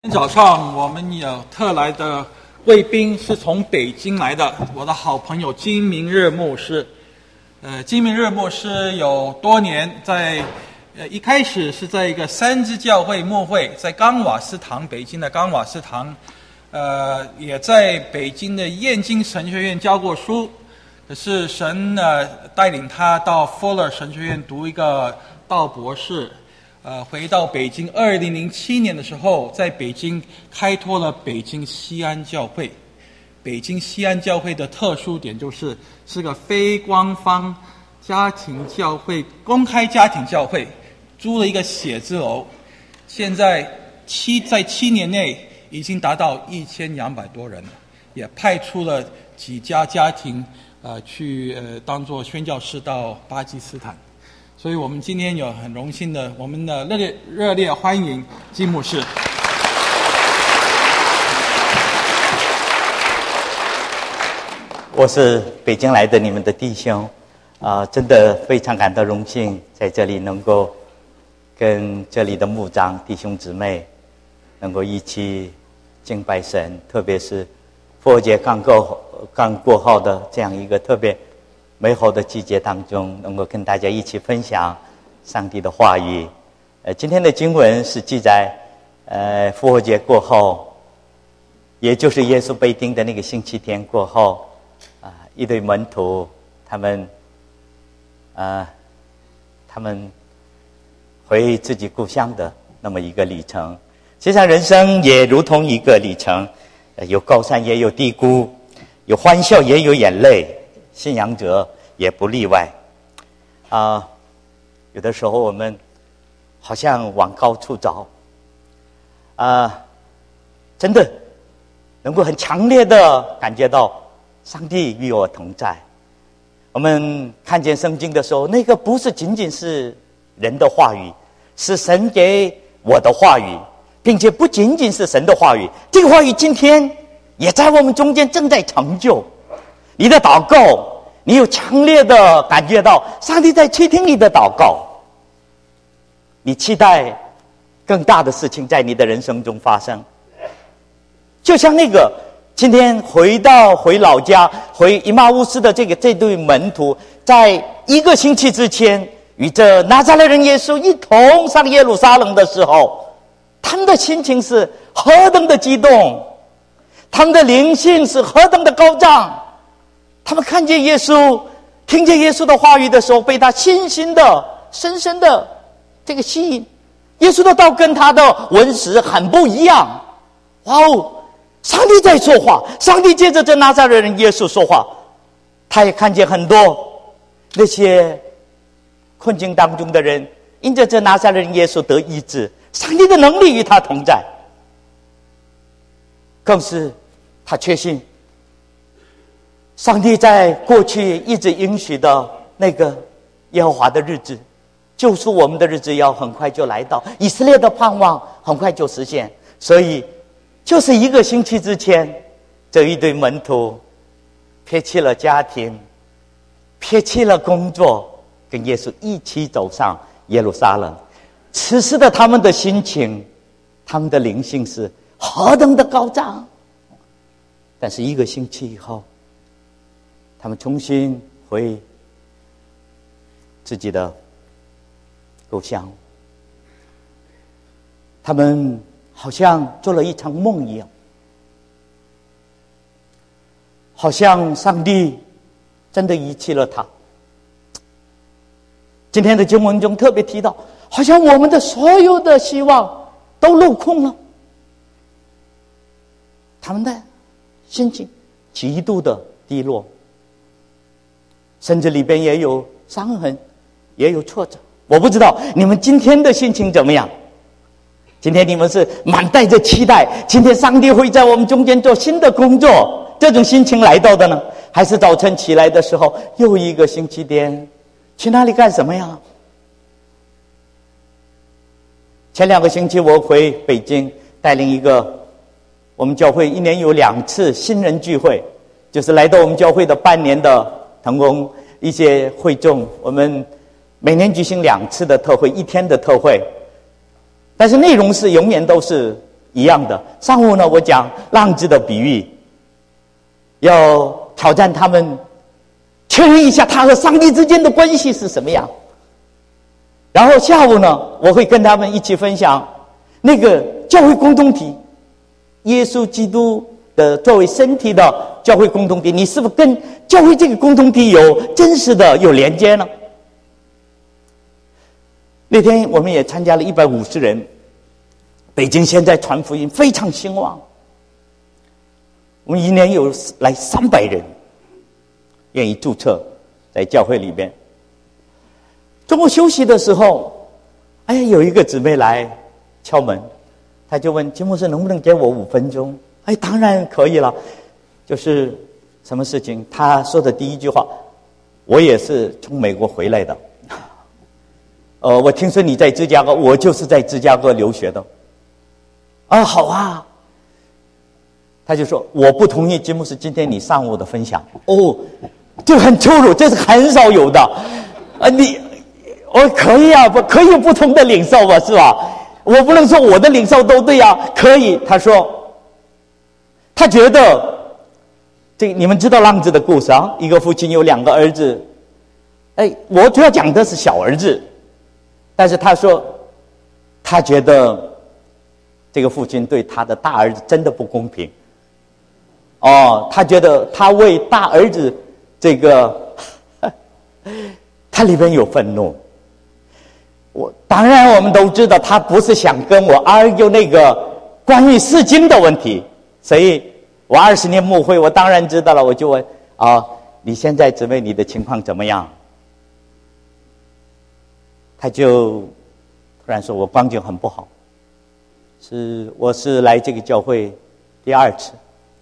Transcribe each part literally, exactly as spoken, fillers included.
今天早上我们有特来的贵宾是从北京来的，我的好朋友金明日牧师。呃，金明日牧师有多年在，呃，一开始是在一个三支教会牧会，在冈瓦斯堂，北京的冈瓦斯堂，呃，也在北京的燕京神学院教过书。可是神呢带领他到 Fuller 神学院读一个道博士。呃，回到北京，二零零七年的时候，在北京开拓了北京西安教会。北京西安教会的特殊点就是是个非官方家庭教会，公开家庭教会，租了一个写字楼，现在七在七年内已经达到一千两百多人了，也派出了几家家庭呃去呃当做宣教士到巴基斯坦。所以我们今天有很荣幸的，我们的热烈热烈欢迎金牧师。 我是北京来的你们的弟兄，啊、呃，真的非常感到荣幸，在这里能够跟这里的牧长弟兄姊妹能够一起敬拜神，特别是复活节刚过刚过后的这样一个特别美好的季节当中，能够跟大家一起分享上帝的话语。呃，今天的经文是记载，呃，复活节过后，也就是耶稣被钉的那个星期天过后，啊、呃，一对门徒，他们，呃，他们回自己故乡的那么一个旅程。实际上，人生也如同一个旅程，呃，有高山也有低谷，有欢笑也有眼泪。信仰者也不例外啊、呃！有的时候我们好像往高处找啊、呃，真的能够很强烈的感觉到上帝与我同在。我们看见圣经的时候，那个不是仅仅是人的话语，是神给我的话语，并且不仅仅是神的话语，这个话语今天也在我们中间正在成就。你的祷告，你有强烈的感觉到上帝在倾听你的祷告，你期待更大的事情在你的人生中发生。就像那个今天回到回老家回以马乌斯的这个这对门徒，在一个星期之前与这拿撒勒人耶稣一同上耶路撒冷的时候，他们的心情是何等的激动，他们的灵性是何等的高涨。他们看见耶稣，听见耶稣的话语的时候，被他信心的深深的这个吸引。耶稣的道跟他的文史很不一样。哇哦，上帝在说话，上帝借着这拿撒勒人耶稣说话。他也看见很多那些困境当中的人，因着这拿撒勒人耶稣得医治，上帝的能力与他同在。更是他确信上帝在过去一直应许的那个耶和华的日子，救赎我们的日子要很快就来到，以色列的盼望很快就实现。所以就是一个星期之前，这一对门徒撇弃了家庭，撇弃了工作，跟耶稣一起走上耶路撒冷。此时的他们的心情，他们的灵性是何等的高涨。但是一个星期以后，他们重新回自己的故乡，他们好像做了一场梦一样，好像上帝真的遗弃了他。今天的经文中特别提到，好像我们的所有的希望都落空了，他们的心情极度的低落，甚至里边也有伤痕，也有挫折。我不知道你们今天的心情怎么样？今天你们是满带着期待，今天上帝会在我们中间做新的工作，这种心情来到的呢？还是早晨起来的时候，又一个星期天，去哪里干什么呀？前两个星期我回北京，带领一个我们教会一年有两次新人聚会，就是来到我们教会的半年的同工一些会众，我们每年举行两次的特会，一天的特会，但是内容是永远都是一样的。上午呢，我讲浪子的比喻，要挑战他们确认一下他和上帝之间的关系是什么样。然后下午呢，我会跟他们一起分享那个教会共同体，耶稣基督的作为身体的教会共同体，你是否跟教会这个共同体有真实的有连接呢？那天我们也参加了一百五十人，北京现在传福音非常兴旺，我们一年有来三百人愿意注册在教会里边。中午休息的时候，哎，有一个姊妹来敲门，她就问金牧师能不能给我五分钟？哎，当然可以了。就是什么事情？她说的第一句话，我也是从美国回来的。呃，我听说你在芝加哥，我就是在芝加哥留学的。啊，好啊。他就说我不同意金牧师今天你上午的分享。哦，这很粗鲁，这是很少有的。啊，你。我可以啊，不可以有不同的领受吧，是吧？我不能说我的领受都对啊，可以。他说，他觉得，这你们知道浪子的故事啊？一个父亲有两个儿子，哎，我主要讲的是小儿子，但是他说，他觉得这个父亲对他的大儿子真的不公平。哦，他觉得他为大儿子这个，他里边有愤怒。我当然我们都知道他不是想跟我 argue 那个关于释经的问题，所以我二十年牧会我当然知道了，我就问啊，你现在姊妹你的情况怎么样？他就突然说我光景很不好，是我是来这个教会第二次。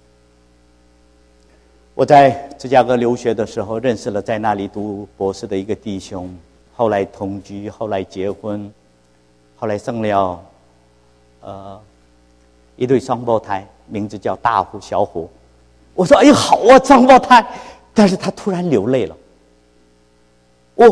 我在芝加哥留学的时候认识了在那里读博士的一个弟兄，后来同居，后来结婚，后来生了呃一对双胞胎，名字叫大虎小虎。我说哎好啊，双胞胎，但是他突然流泪了。哦，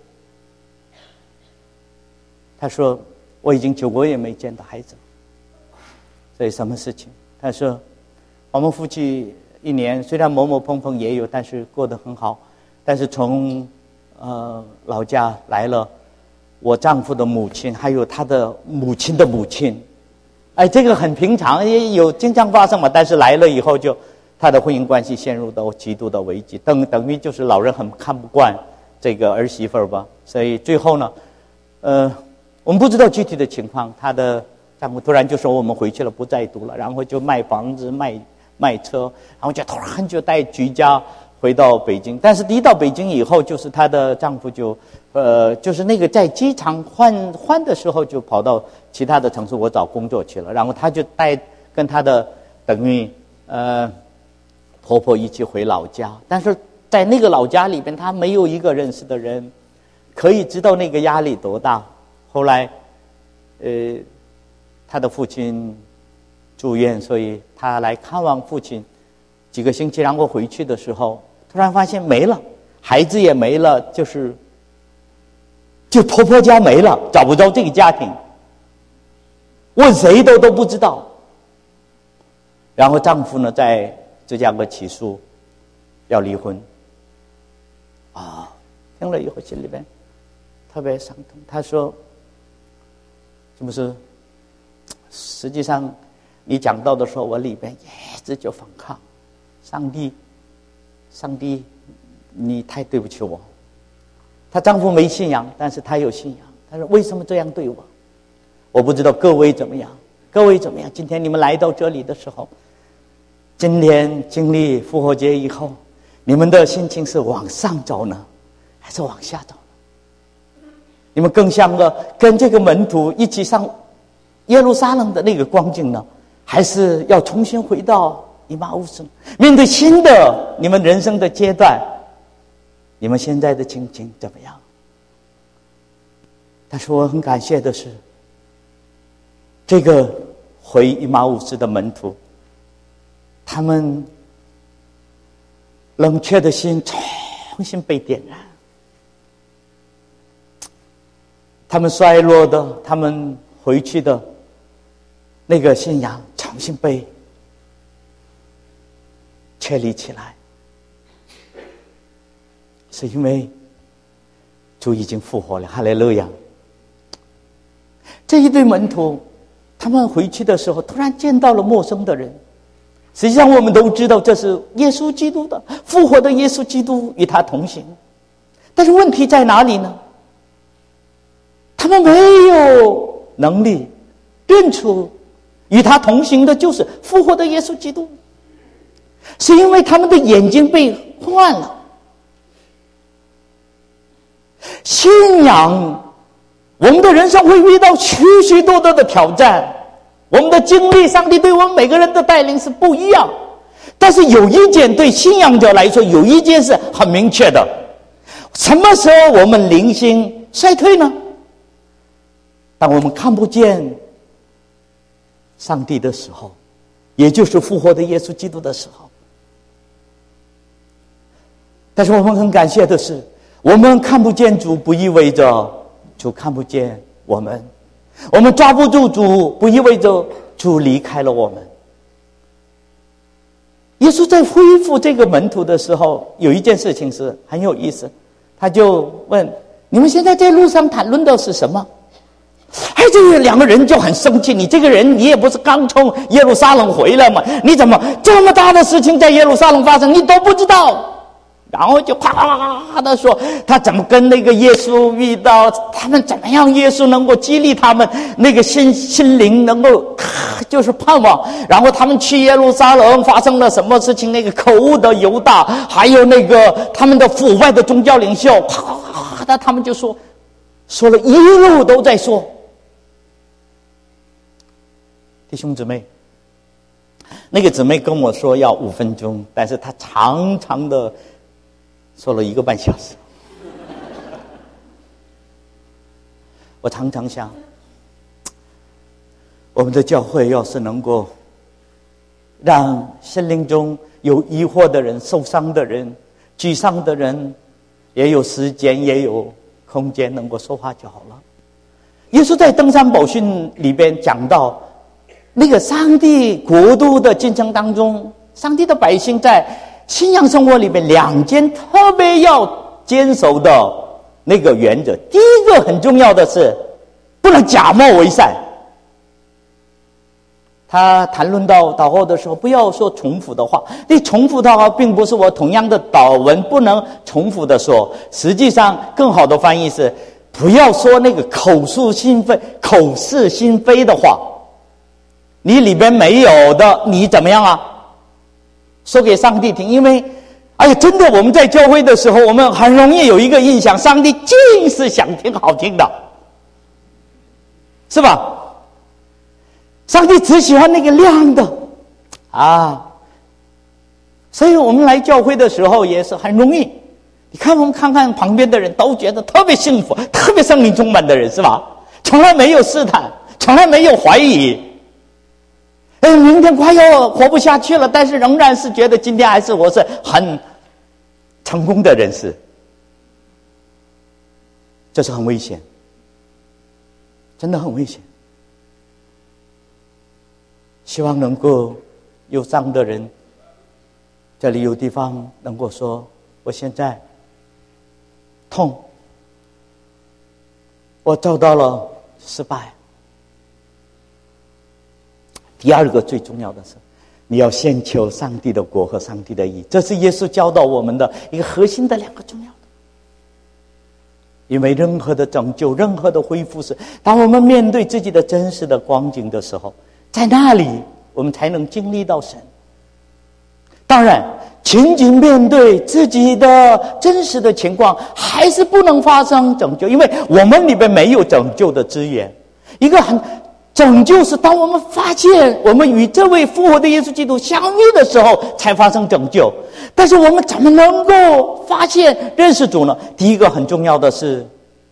他说我已经九个月没见到孩子，所以什么事情？他说我们夫妻一年虽然某某碰碰也有，但是过得很好。但是从呃老家来了我丈夫的母亲，还有他的母亲的母亲，哎，这个很平常，也有经常发生嘛。但是来了以后就，他的婚姻关系陷入到极度的危机，等等于就是老人很看不惯这个儿媳妇儿吧。所以最后呢，呃，我们不知道具体的情况，他的丈夫突然就说我们回去了，不再读了，然后就卖房子卖。卖车，然后就突然就带举家回到北京。但是一到北京以后，就是她的丈夫就，呃，就是那个在机场换换的时候，就跑到其他的城市我找工作去了。然后她就带跟她的等于呃婆婆一起回老家。但是在那个老家里边，她没有一个认识的人，可以知道那个压力多大。后来，呃，她的父亲住院，所以他来看望父亲几个星期，然后回去的时候突然发现没了，孩子也没了，就是就婆婆家没了，找不着这个家庭，问谁都都不知道。然后丈夫呢在芝加哥起诉要离婚啊，听了以后心里边特别伤痛。他说是不是实际上你讲到的时候，我里边一直就反抗，上帝，上帝，你太对不起我。她丈夫没信仰，但是她有信仰。她说为什么这样对我？我不知道各位怎么样，各位怎么样？今天你们来到这里的时候，今天经历复活节以后，你们的心情是往上走呢，还是往下走呢？你们更像个跟这个门徒一起上耶路撒冷的那个光景呢？还是要重新回到以马忤斯，面对新的你们人生的阶段，你们现在的情景怎么样？但是我很感谢的是，这个回以马忤斯的门徒，他们冷却的心重新被点燃，他们衰落的，他们回去的那个信仰重新被确立起来，是因为主已经复活了。哈利路亚！这一对门徒，他们回去的时候突然见到了陌生的人。实际上我们都知道这是耶稣基督的复活的耶稣基督与他同行，但是问题在哪里呢？他们没有能力认出与他同行的就是复活的耶稣基督，是因为他们的眼睛被换了。信仰，我们的人生会遇到许许多多的挑战，我们的经历，上帝对我们每个人的带领是不一样，但是有一件对信仰者来说，有一件是很明确的，什么时候我们灵性衰退呢？当我们看不见上帝的时候，也就是复活的耶稣基督的时候。但是我们很感谢的是，我们看不见主不意味着主看不见我们，我们抓不住主不意味着主离开了我们。耶稣在恢复这个门徒的时候，有一件事情是很有意思，他就问：你们现在在路上谈论的是什么？哎，这两个人就很生气，你这个人，你也不是刚从耶路撒冷回来吗？你怎么这么大的事情在耶路撒冷发生，你都不知道？然后就夸夸夸夸的说，他怎么跟那个耶稣遇到，他们怎么样，耶稣能够激励他们那个心心灵能够就是盼望。然后他们去耶路撒冷发生了什么事情，那个可恶的犹大，还有那个他们的腐败的宗教领袖，夸夸夸的他们就说说了一路都在说。弟兄姊妹，那个姊妹跟我说要五分钟，但是她长长的说了一个半小时。我常常想，我们的教会要是能够让心灵中有疑惑的人、受伤的人、沮丧的人，也有时间也有空间能够说话就好了。耶稣在登山宝训里边讲到，那个上帝国度的进程当中，上帝的百姓在信仰生活里面两件特别要坚守的那个原则。第一个很重要的是不能假冒为善。他谈论到祷告的时候，不要说重复的话。那重复的话并不是我同样的祷文不能重复的说，实际上更好的翻译是不要说那个口是心非口是心非的话。你里边没有的，你怎么样啊？说给上帝听。因为哎呀，真的我们在教会的时候，我们很容易有一个印象，上帝尽是想听好听的，是吧？上帝只喜欢那个亮的啊。所以我们来教会的时候也是很容易，你看我们看看旁边的人都觉得特别幸福，特别圣灵充满的人，是吧？从来没有试探，从来没有怀疑，哎，明天快要活不下去了，但是仍然是觉得今天还是我是很成功的人士。这是很危险，真的很危险。希望能够有伤的人，这里有地方能够说，我现在痛，我遭到了失败。第二个最重要的是，你要先求上帝的国和上帝的义，这是耶稣教导我们的一个核心的两个重要的。因为任何的拯救，任何的恢复是当我们面对自己的真实的光景的时候，在那里我们才能经历到神。当然仅仅面对自己的真实的情况还是不能发生拯救，因为我们里边没有拯救的资源。一个很拯救是当我们发现我们与这位复活的耶稣基督相遇的时候才发生拯救。但是我们怎么能够发现认识主呢？第一个很重要的是，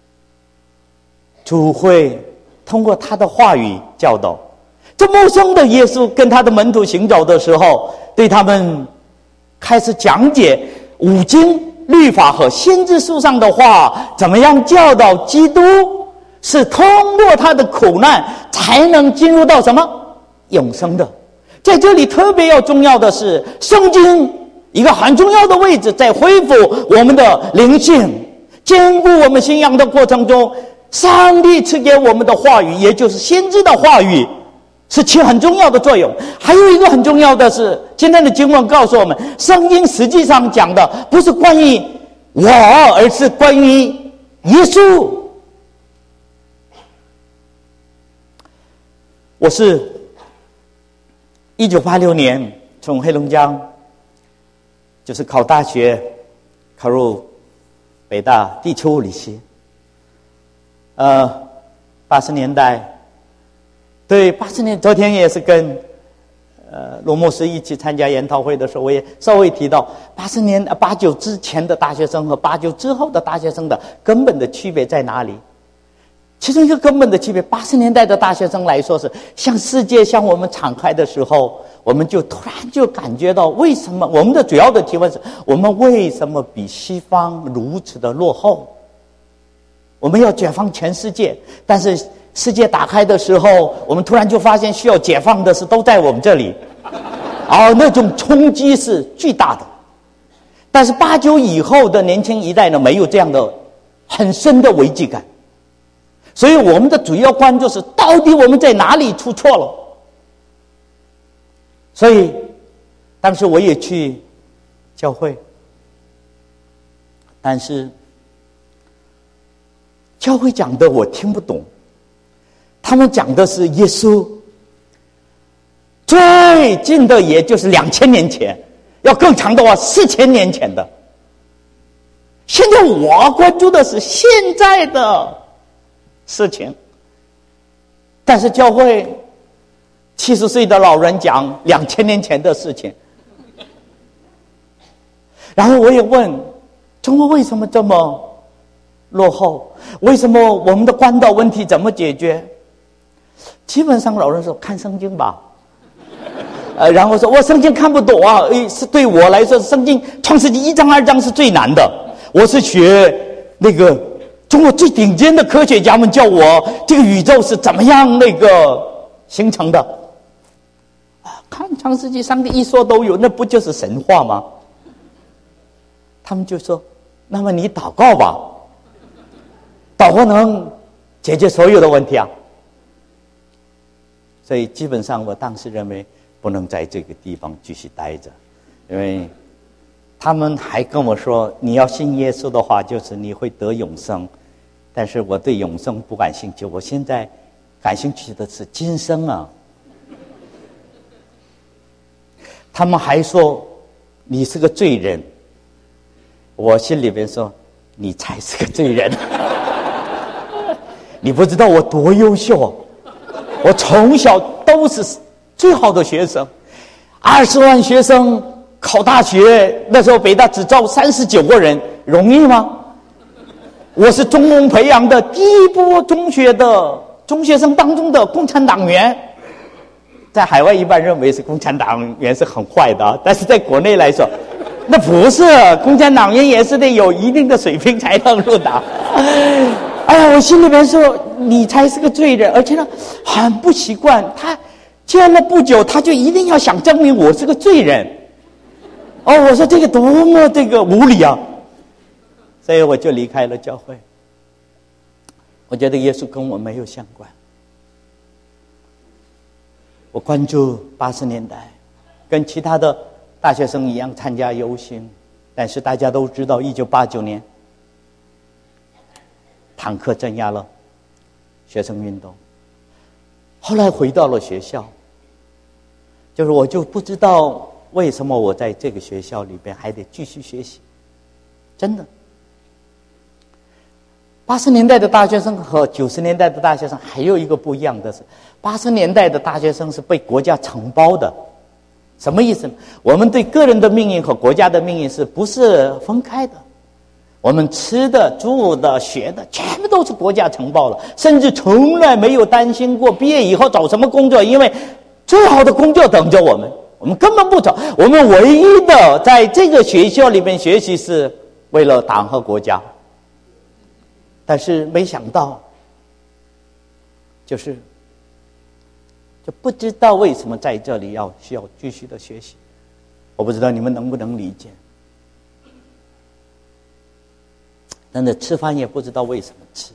主会通过他的话语教导。这陌生的耶稣跟他的门徒行走的时候，对他们开始讲解五经律法和先知书上的话，怎么样教导基督是通过他的苦难才能进入到什么永生的。在这里特别要重要的是，圣经一个很重要的位置在恢复我们的灵性，兼顾我们信仰的过程中，上帝赐给我们的话语，也就是先知的话语，是起很重要的作用。还有一个很重要的是，今天的经文告诉我们，圣经实际上讲的不是关于我，而是关于耶稣。我是一九八六年从黑龙江就是考大学，考入北大地球物理系。呃，八十年代，对八十年，昨天也是跟呃罗牧师一起参加研讨会的时候，我也稍微提到八十年八九之前的大学生和八九之后的大学生的根本的区别在哪里？其中一个根本的区别，八十年代的大学生来说是向世界向我们敞开的时候，我们就突然就感觉到，为什么我们的主要的提问是，我们为什么比西方如此的落后？我们要解放全世界，但是世界打开的时候，我们突然就发现需要解放的是都在我们这里，而那种冲击是巨大的。但是八九以后的年轻一代呢，没有这样的很深的危机感。所以我们的主要关就是，到底我们在哪里出错了？所以当时我也去教会，但是教会讲的我听不懂，他们讲的是耶稣，最近的也就是两千年前，要更长的话四千年前的。现在我关注的是现在的事情，但是教会七十岁的老人讲两千年前的事情。然后我也问，中国为什么这么落后？为什么我们的关岛问题怎么解决？基本上老人说看圣经吧，呃，然后说我圣经看不懂啊，是对我来说，圣经创世纪一章二章是最难的。我是学那个中国最顶尖的科学家们叫我这个宇宙是怎么样那个形成的。看创世纪，上帝一说都有，那不就是神话吗？他们就说，那么你祷告吧，祷告能解决所有的问题啊。所以基本上我当时认为不能在这个地方继续待着，因为他们还跟我说，你要信耶稣的话，就是你会得永生。但是我对永生不感兴趣，我现在感兴趣的是今生啊。他们还说你是个罪人，我心里边说你才是个罪人。你不知道我多优秀，我从小都是最好的学生，二十万学生考大学，那时候北大只招三十九个人，容易吗？我是中共培养的第一波中学的中学生当中的共产党员。在海外一般认为是共产党员是很坏的，但是在国内来说，那不是，共产党员也是得有一定的水平才能入党。哎呀，我心里面说你才是个罪人，而且呢很不习惯，他见了不久他就一定要想证明我是个罪人。哦，我说这个多么这个无理啊！所以我就离开了教会。我觉得耶稣跟我没有相关。我关注八十年代，跟其他的大学生一样参加游行，但是大家都知道，一九八九年坦克镇压了学生运动。后来回到了学校，就是我就不知道为什么我在这个学校里边还得继续学习，真的。八十年代的大学生和九十年代的大学生还有一个不一样的是，八十年代的大学生是被国家承包的。什么意思呢？我们对个人的命运和国家的命运是不是分开的？我们吃的、住的、学的，全部都是国家承包了，甚至从来没有担心过毕业以后找什么工作，因为最好的工作等着我们，我们根本不找。我们唯一的在这个学校里面学习是为了党和国家。但是没想到，就是就不知道为什么在这里要需要继续的学习。我不知道你们能不能理解。真的吃饭也不知道为什么吃。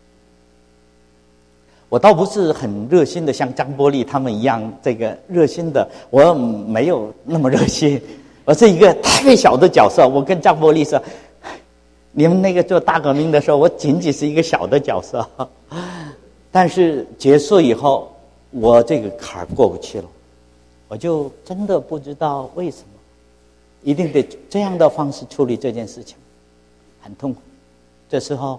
我倒不是很热心的，像张伯利他们一样，这个热心的，我没有那么热心。我是一个特别小的角色。我跟张伯利说，你们那个做大革命的时候，我仅仅是一个小的角色。但是结束以后，我这个坎儿过不去了，我就真的不知道为什么，一定得这样的方式处理这件事情，很痛苦。这时候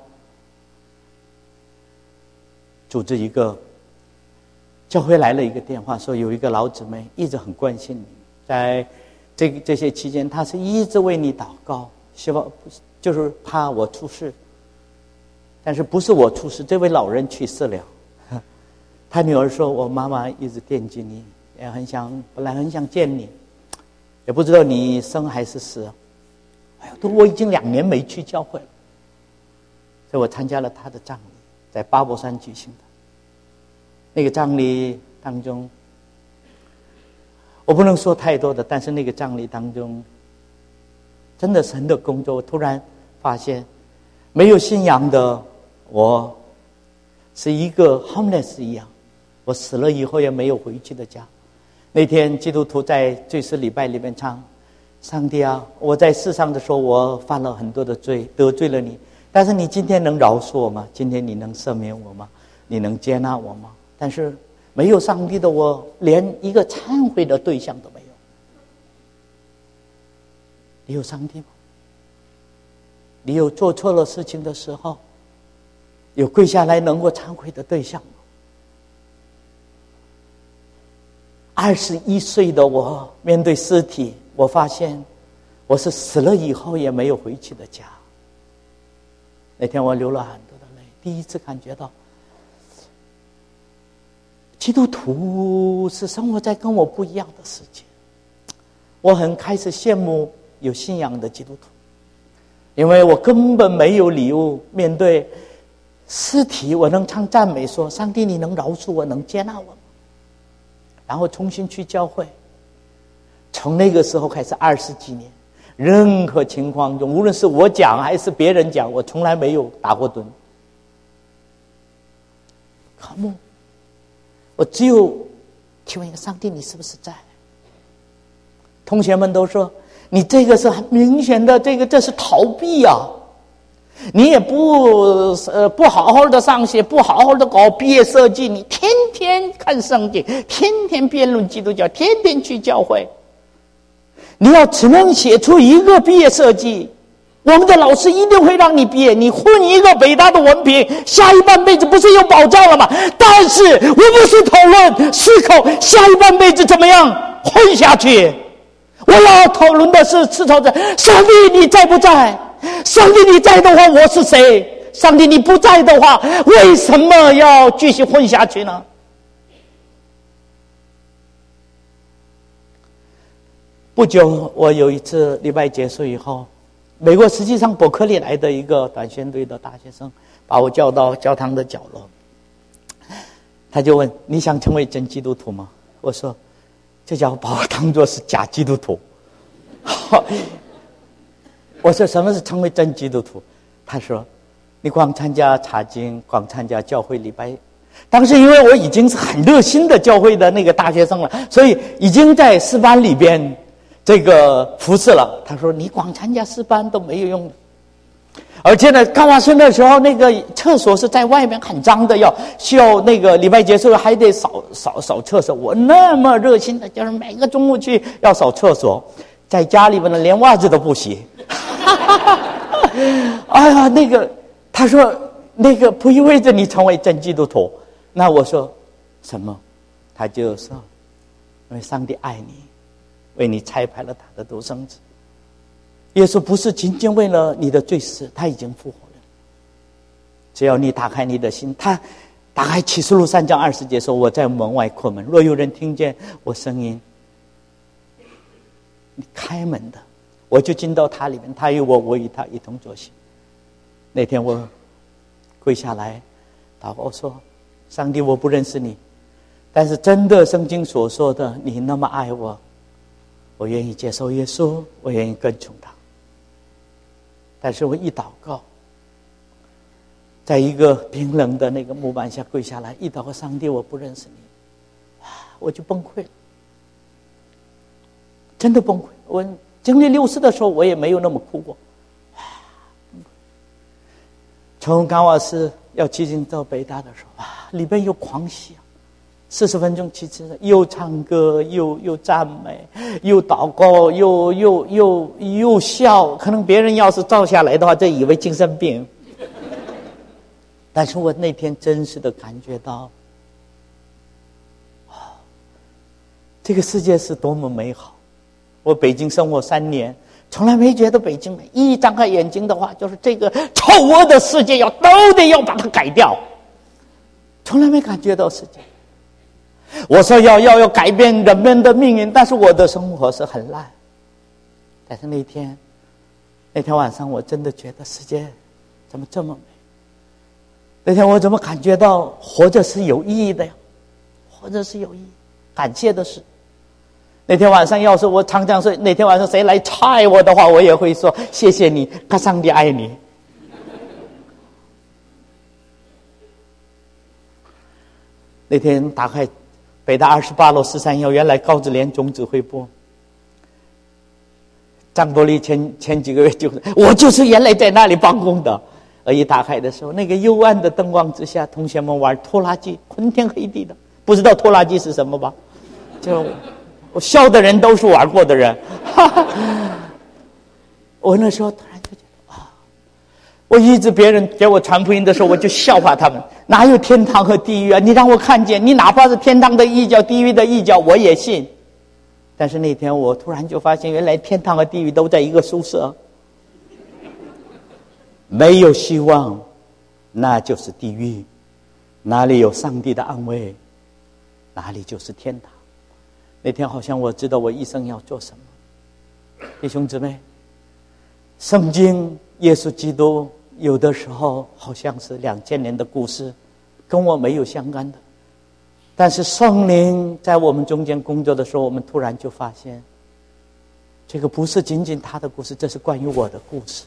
组织一个教会来了一个电话，说有一个老姊妹一直很关心你，在这这些期间，她是一直为你祷告，希望就是怕我出事，但是不是我出事，这位老人去世了。他女儿说，我妈妈一直惦记你，也很想，本来很想见你，也不知道你生还是死。哎呦，我已经两年没去教会了。所以我参加了他的葬礼，在八宝山举行的。那个葬礼当中，我不能说太多的，但是那个葬礼当中，真的神的工作，我突然发现，没有信仰的我，是一个 homeless 一样，我死了以后也没有回去的家。那天基督徒在最是礼拜里面唱，上帝啊，我在世上的时候，我犯了很多的罪，得罪了你。但是你今天能饶恕我吗？今天你能赦免我吗？你能接纳我吗？但是没有上帝的我，连一个忏悔的对象都没有。你有上帝吗？你有做错了事情的时候，有跪下来能够忏悔的对象吗？二十一岁的我面对尸体，我发现我是死了以后也没有回去的家。那天我流了很多的泪，第一次感觉到基督徒是生活在跟我不一样的世界。我很开始羡慕有信仰的基督徒，因为我根本没有理由面对尸体，我能唱赞美说，上帝你能饶恕我，能接纳我吗？然后重新去教会。从那个时候开始二十几年，任何情况中，无论是我讲还是别人讲，我从来没有打过盹。渴慕，我只有提问一个，上帝你是不是在？同学们都说，你这个是很明显的，这个这是逃避啊！你也不呃不好好的上学，不好好的搞毕业设计，你天天看圣经，天天辩论基督教，天天去教会。你要只能写出一个毕业设计，我们的老师一定会让你毕业，你混一个北大的文凭，下一半辈子不是有保障了吗？但是我们是讨论思考下一半辈子怎么样混下去。我要讨论的是思考着，上帝你在不在？上帝你在的话我是谁？上帝你不在的话，为什么要继续混下去呢？不久，我有一次礼拜结束以后，美国实际上伯克利来的一个短宣队的大学生把我叫到教堂的角落，他就问，你想成为真基督徒吗？我说，这家伙把我当作是假基督徒。我说，什么是成为真基督徒？他说，你光参加查经，光参加教会礼拜。当时因为我已经是很热心的教会的那个大学生了，所以已经在诗班里边这个服侍了。他说，你光参加诗班都没有用的，而且呢，刚华村的时候，那个厕所是在外面很脏的，要需要那个礼拜结束还得扫扫扫厕所。我那么热心的，就是每个中午去要扫厕所，在家里面呢连袜子都不洗。哎呀，那个他说那个不意味着你成为真基督徒。那我说什么？他就说，因为上帝爱你，为你差派了他的独生子。耶稣不是仅仅为了你的罪死，他已经复活了。只要你打开你的心，他打开启示录三章二十节说，我在门外叩门，若有人听见我声音，你开门的，我就进到他里面，他与我，我与他一同坐席。那天我跪下来祷告说，上帝我不认识你， 但是真的圣经所说的，你那么爱我，我愿意接受耶稣，我愿意跟从他。但是我一祷告，在一个冰冷的那个木板下跪下来，一祷告，上帝，我不认识你，我就崩溃了，真的崩溃。我经历六四的时候，我也没有那么哭过。从高瓦斯要骑行到北大的时候，啊，里边有狂喜，四十分钟骑车，又唱歌，又又赞美，又祷告，又又又又笑。可能别人要是照下来的话，就以为精神病。但是我那天真实的感觉到，啊，这个世界是多么美好。我北京生活三年，从来没觉得北京美。一张开眼睛的话，就是这个丑恶的世界要都得要把它改掉，从来没感觉到世界。我说要要要改变人们的命运，但是我的生活是很烂。但是那天那天晚上，我真的觉得世界怎么这么美。那天我怎么感觉到活着是有意义的呀？活着是有意义，感谢的是。那天晚上要是我常常说，那天晚上谁来踹我的话，我也会说谢谢你，看上帝爱你。那天打开北大二十八楼十三幺，原来高子联总指挥部，张伯礼前前几个月就是我就是原来在那里办公的。而一打开的时候，那个幽暗的灯光之下，同学们玩拖拉机，昏天黑地的，不知道拖拉机是什么吧？就我笑的人都是玩过的人。我那时候突然就觉得啊，我一直别人给我传福音的时候，我就笑话他们，哪有天堂和地狱啊？你让我看见，你哪怕是天堂的一角，地狱的一角，我也信。但是那天我突然就发现，原来天堂和地狱都在一个宿舍。没有希望，那就是地狱；哪里有上帝的安慰，哪里就是天堂。那天好像我知道我一生要做什么。弟兄姊妹，圣经耶稣基督有的时候好像是两千年的故事，跟我没有相干的，但是圣灵在我们中间工作的时候，我们突然就发现，这个不是仅仅他的故事，这是关于我的故事。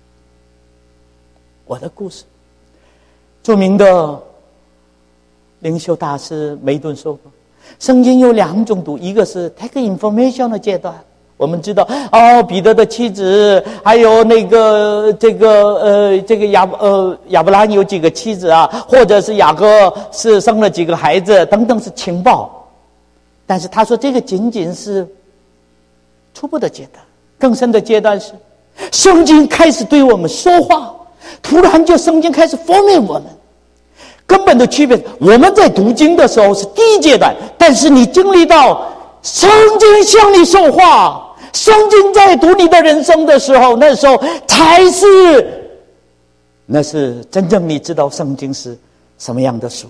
我的故事。著名的灵修大师梅顿说过，圣经有两种读，一个是 take information 的阶段，我们知道哦，彼得的妻子，还有那个这个呃这个亚呃亚伯拉罕有几个妻子啊，或者是雅各是生了几个孩子等等，是情报。但是他说这个仅仅是初步的阶段，更深的阶段是圣经开始对我们说话，突然就圣经开始 forming 我们。根本的区别，我们在读经的时候是第一阶段，但是你经历到圣经向你说话，圣经在读你的人生的时候，那时候才是那是真正你知道圣经是什么样的书。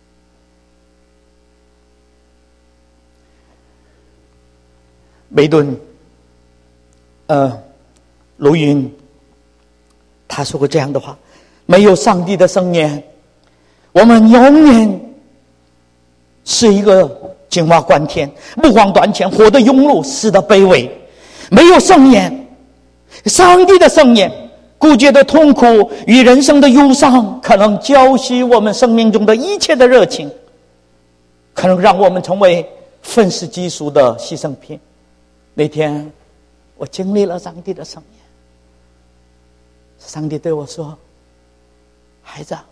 梅顿呃卢云他说过这样的话，没有上帝的圣言，我们永远是一个井蛙观天，目光短浅，活得庸碌，死得卑微。没有圣言，上帝的圣言，孤绝的痛苦与人生的忧伤，可能浇熄我们生命中的一切的热情，可能让我们成为愤世嫉俗的牺牲品。那天我经历了上帝的圣言，上帝对我说，孩子，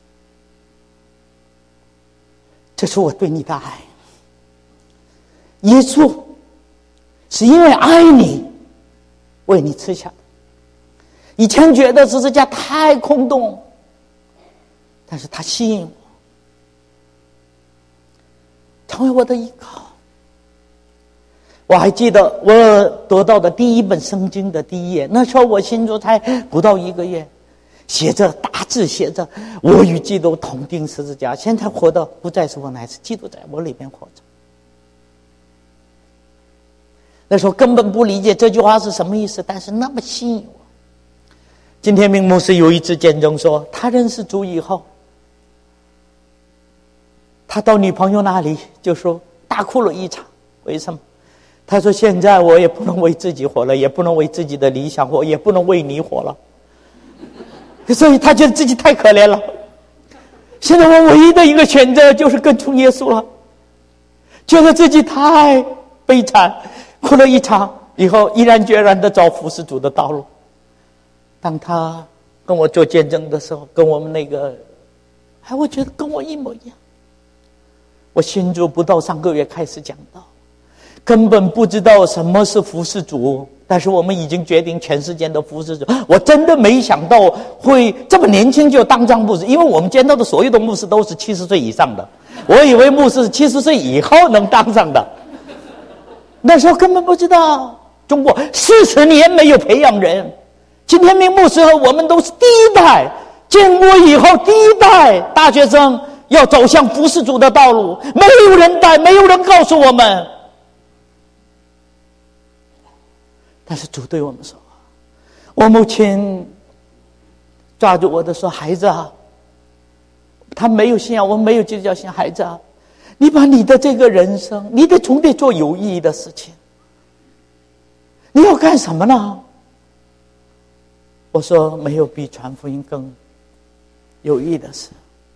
这是我对你的爱。耶稣是因为爱你为你吃下的。以前觉得十字架太空洞，但是它吸引我，成为我的依靠。我还记得我得到的第一本圣经的第一页，那时候我信主才不到一个月，写着大字写着我与基督同钉十字架，现在活的不再是我，乃是基督在我里面活着。那时候根本不理解这句话是什么意思，但是那么吸引我。今天明牧师有一次见证说，他认识主以后， 他到女朋友那里就说大哭了一场。为什么？他说现在我也不能为自己活了，也不能为自己的理想活，也不能为你活了，所以他觉得自己太可怜了。现在我唯一的一个选择就是跟从耶稣了，觉得自己太悲惨，哭了一场以后毅然决然的走服侍主的道路。当他跟我做见证的时候，跟我们那个哎，我觉得跟我一模一样。我信主不到上个月开始讲道，根本不知道什么是服侍主，但是我们已经决定全世界的服侍主。我真的没想到会这么年轻就当上牧师，因为我们见到的所有的牧师都是七十岁以上的，我以为牧师是七十岁以后能当上的。那时候根本不知道，中国四十年没有培养人。今天明牧师和我们都是第一代，建国以后第一代大学生要走向服侍主的道路，没有人带，没有人告诉我们。但是主对我们说，我母亲抓住我的说，孩子啊，他没有信仰，我们没有基督教信仰，孩子啊，你把你的这个人生，你得总得做有意义的事情。你要干什么呢？我说没有比传福音更有意义的事，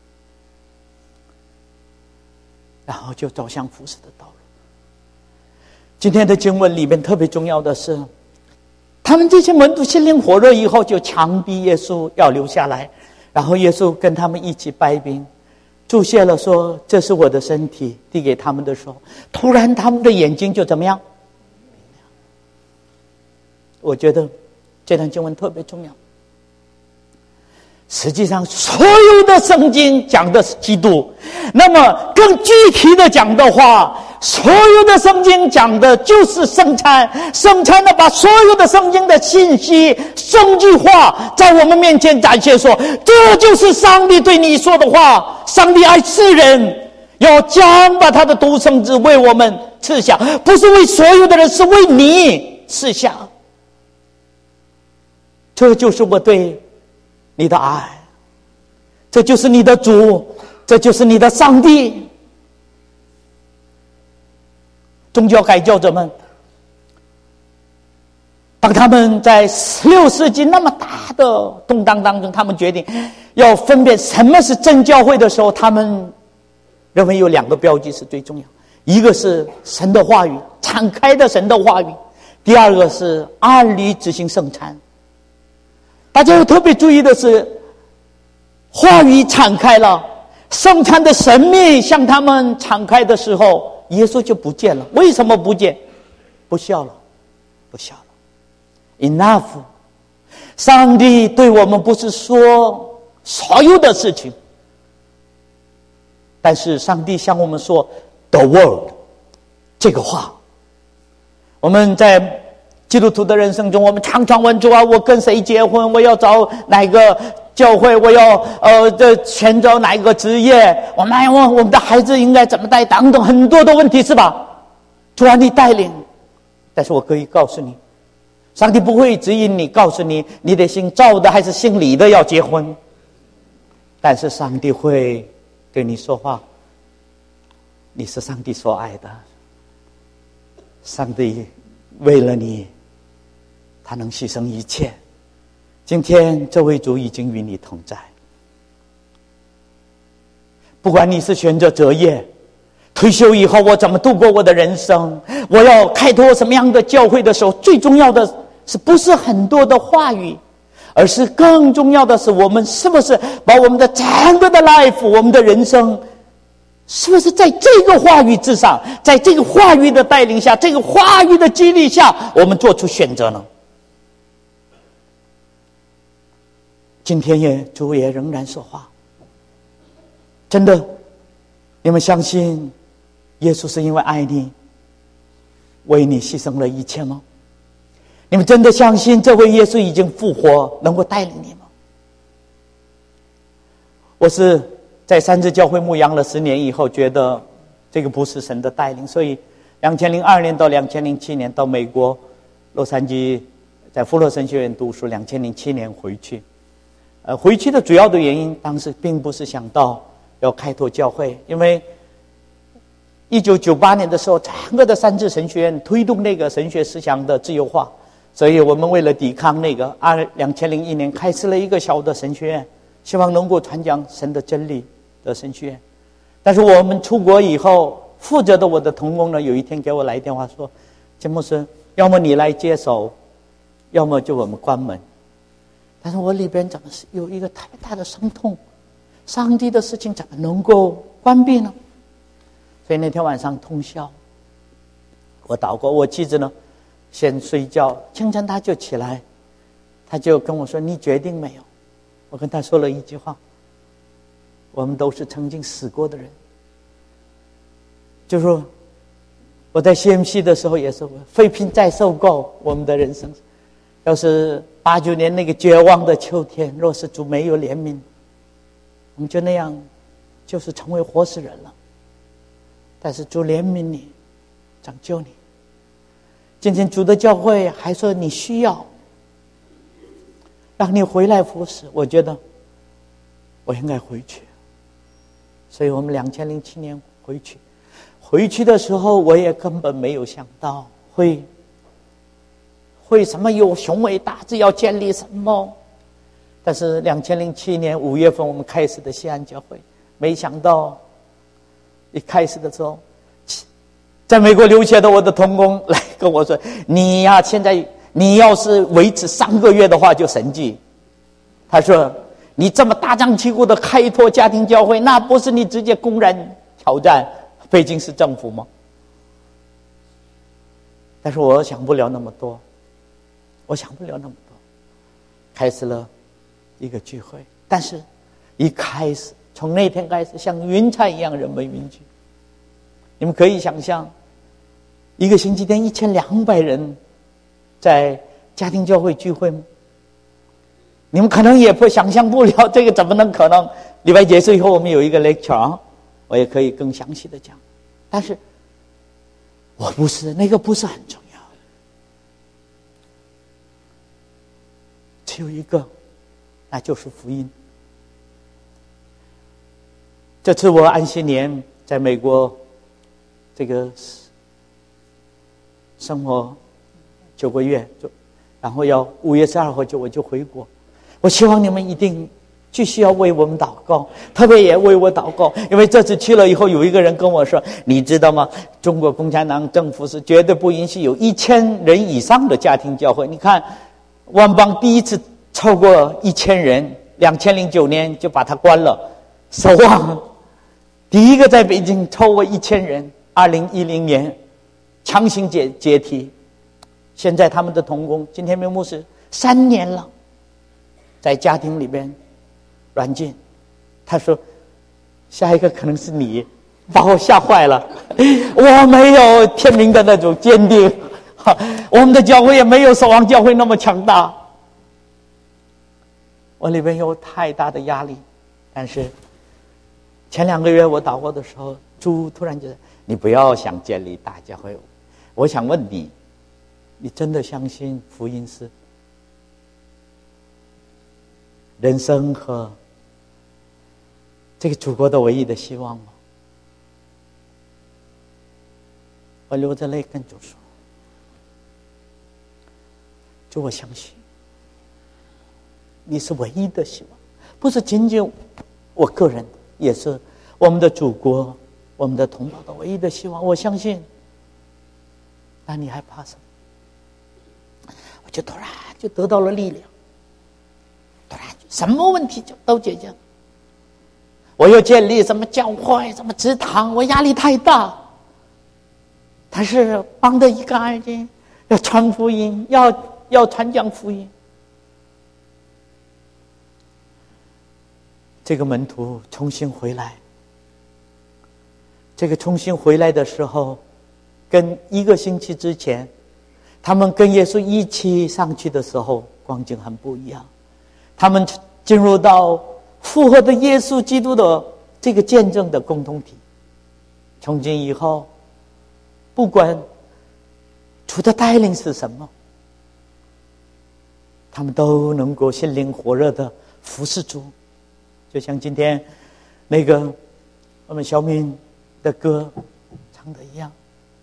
然后就走向服侍的道路。今天的经文里面特别重要的是，他们这些门徒心灵火热以后，就强逼耶稣要留下来，然后耶稣跟他们一起掰饼，注谢了说这是我的身体，递给他们的时候，突然他们的眼睛就怎么样？我觉得这段经文特别重要。实际上所有的圣经讲的是基督，那么更具体的讲的话，所有的圣经讲的就是圣餐。圣餐呢，把所有的圣经的信息生句化在我们面前展现，说这就是上帝对你说的话。上帝爱世人，要将把他的独生子为我们赐下，不是为所有的人，是为你赐下。这就是我对你的爱，这就是你的主，这就是你的上帝。宗教改教者们，当他们在十六世纪那么大的动荡当中，他们决定要分辨什么是真教会的时候，他们认为有两个标记是最重要，一个是神的话语，敞开的神的话语，第二个是按理执行圣餐。大家要特别注意的是，话语敞开了，圣餐的神秘向他们敞开的时候，耶稣就不见了。为什么不见？不笑了，不笑了。Enough！ 上帝对我们不是说所有的事情，但是上帝向我们说 The word 这个话。我们在基督徒的人生中，我们常常问主啊，我跟谁结婚？我要找哪个教会？我要呃，这选择哪一个职业？我们还问我们的孩子应该怎么带？等等，很多的问题，是吧？主啊，你带领。但是我可以告诉你，上帝不会指引你，告诉你你得姓赵的还是姓李的要结婚。但是上帝会对你说话，你是上帝所爱的，上帝为了你，他能牺牲一切。今天这位主已经与你同在，不管你是选择择业，退休以后我怎么度过我的人生，我要开拓什么样的教会的时候，最重要的是不是很多的话语，而是更重要的是我们是不是把我们的整个的 life， 我们的人生是不是在这个话语之上，在这个话语的带领下，这个话语的激励下，我们做出选择呢？今天也主也仍然说话，真的，你们相信耶稣是因为爱你，为你牺牲了一切吗？你们真的相信这位耶稣已经复活，能够带领你吗？我是在三支教会牧养了十年以后，觉得这个不是神的带领，所以两千零二年到两千零七年到美国洛杉矶，在富勒神学院读书，两千零七年回去。呃，回去的主要的原因，当时并不是想到要开拓教会，因为一九九八年的时候，整个的三自神学院推动那个神学思想的自由化，所以我们为了抵抗那个二两千零一年开设了一个小的神学院，希望能够传讲神的真理的神学院。但是我们出国以后，负责的我的同工呢，有一天给我来电话说：“金牧师，要么你来接手，要么就我们关门。”但是我里边怎么是有一个太大的伤痛？上帝的事情怎么能够关闭呢？所以那天晚上通宵，我祷告，我妻子呢先睡觉，清晨她就起来，她就跟我说：“你决定没有？”我跟她说了一句话：“我们都是曾经死过的人。”就说我在 C M C 的时候也是废品再受够，我们的人生要是八九年那个绝望的秋天，若是主没有怜悯，我们就那样就是成为活死人了。但是主怜悯你，拯救你。今天主的教会还说你需要让你回来服侍，我觉得我应该回去。所以我们两千零七年回去，回去的时候我也根本没有想到会会什么有雄伟大志要建立什么。但是两千零七年五月份我们开始的西安教会，没想到一开始的时候，在美国留学的我的同工来跟我说：“你呀、啊，现在你要是维持三个月的话就神迹。”他说：“你这么大张旗鼓的开拓家庭教会，那不是你直接公然挑战北京市政府吗？”但是我想不了那么多，我想不了那么多，开始了一个聚会，但是一开始从那天开始像云彩一样人们云聚。你们可以想象一个星期天一千两百人在家庭教会聚会吗？你们可能也不想象不了，这个怎么能可能？礼拜结束以后我们有一个 lecture， 我也可以更详细的讲。但是我不是那个不是很重要，只有一个，那就是福音。这次我安息年在美国这个生活九个月，就然后要五月十二号就我就回国。我希望你们一定继续要为我们祷告，特别也为我祷告，因为这次去了以后，有一个人跟我说：“你知道吗？中国共产党政府是绝对不允许有一千人以上的家庭教会。你看，万邦第一次超过一千人，两千零九年就把它关了。守望第一个在北京超过一千人，二零一零年强行解解体。现在他们的同工今天牧师三年了，在家庭里边软禁。他说下一个可能是你，把我吓坏了。我没有天明的那种坚定，我们的教会也没有守望教会那么强大，我里边有太大的压力。但是前两个月我祷告的时候，主突然觉得你不要想建立大教会。我想问你，你真的相信福音是人生和这个祖国的唯一的希望吗？我流着泪跟主说：主，我相信你是唯一的希望，不是仅仅我个人，也是我们的祖国、我们的同胞的唯一的希望。我相信，那你还怕什么？我就突然就得到了力量，突然什么问题就都解决了。我又建立什么教会、什么职堂，我压力太大。但是帮的一干二净，要传福音，要要传讲福音。这个门徒重新回来，这个重新回来的时候，跟一个星期之前他们跟耶稣一起上去的时候光景很不一样。他们进入到复活的耶稣基督的这个见证的共同体。从今以后，不管主的带领是什么，他们都能够心灵火热的服侍主。就像今天那个我们小敏的歌唱的一样。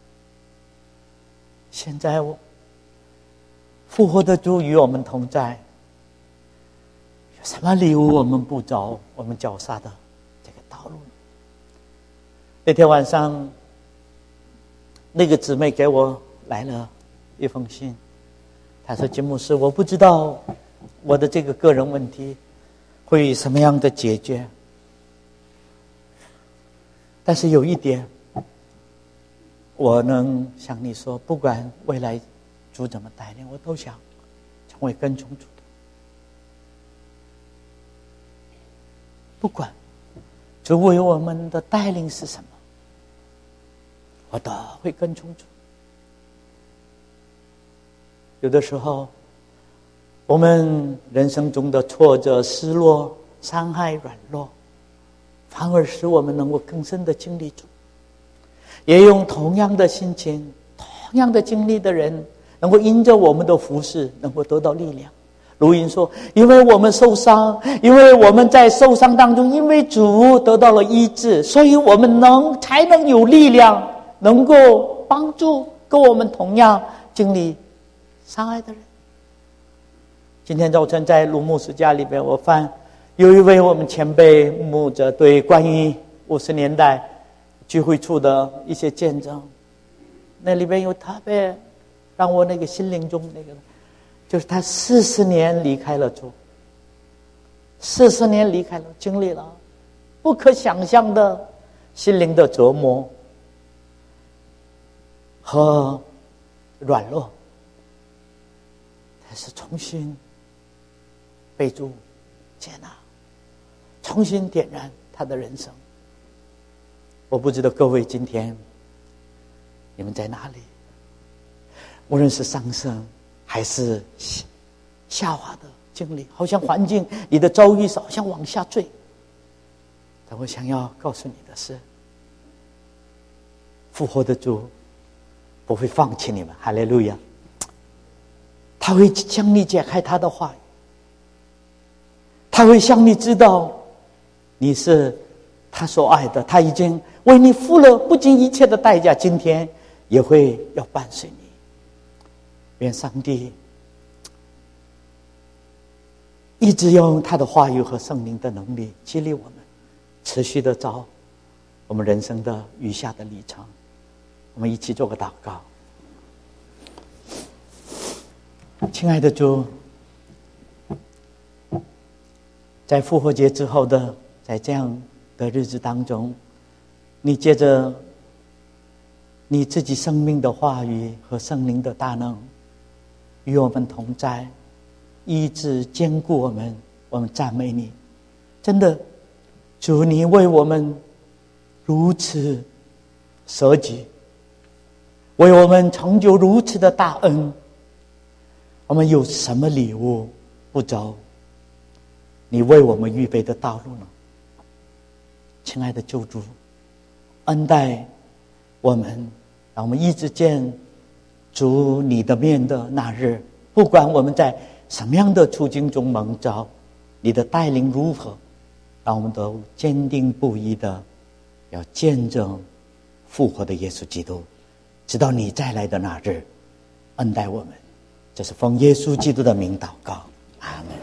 现在我复活的主与我们同在，有什么礼物我们不走我们脚下的这个道路？那天晚上，那个姊妹给我来了一封信，她说：“金牧师，我不知道我的这个个人问题会什么样的解决，但是有一点，我能向你说，不管未来主怎么带领，我都想成为跟从主的。不管主为我们的带领是什么，我都会跟从主。有的时候，我们人生中的挫折、失落、伤害、软弱，反而使我们能够更深的经历主。也用同样的心情、同样的经历的人，能够因着我们的服事，能够得到力量。如音说：“因为我们受伤，因为我们在受伤当中，因为主得到了医治，所以我们能才能有力量，能够帮助跟我们同样经历伤害的人。”今天早晨在卢牧师家里边，我翻有一位我们前辈牧者对关于五十年代聚会处的一些见证，那里边有特别让我那个心灵中那个，就是他四十年离开了主，四十年离开了，经历了不可想象的心灵的折磨和软弱，但是重新被主接纳，重新点燃他的人生。我不知道各位今天你们在哪里，无论是上升还是下滑的经历，好像环境你的遭遇是好像往下坠，但我想要告诉你的是，复活的主不会放弃你们，哈利路亚！他会向你解开他的话语，他会向你知道你是他所爱的，他已经为你付了不计一切的代价，今天也会要伴随你。愿上帝一直用他的话语和圣灵的能力激励我们，持续的走我们人生的余下的历程。我们一起做个祷告。亲爱的主，在复活节之后的在这样的日子当中，你借着你自己生命的话语和圣灵的大能与我们同在，医治坚固我们，我们赞美你。真的，主，你为我们如此舍己，为我们成就如此的大恩，我们有什么礼物不走你为我们预备的道路呢？亲爱的救主，恩待我们，让我们一直见主你的面的那日，不管我们在什么样的处境中蒙召，你的带领如何，让我们都坚定不移的要见证复活的耶稣基督，直到你再来的那日。恩待我们，这是奉耶稣基督的名祷告，阿们。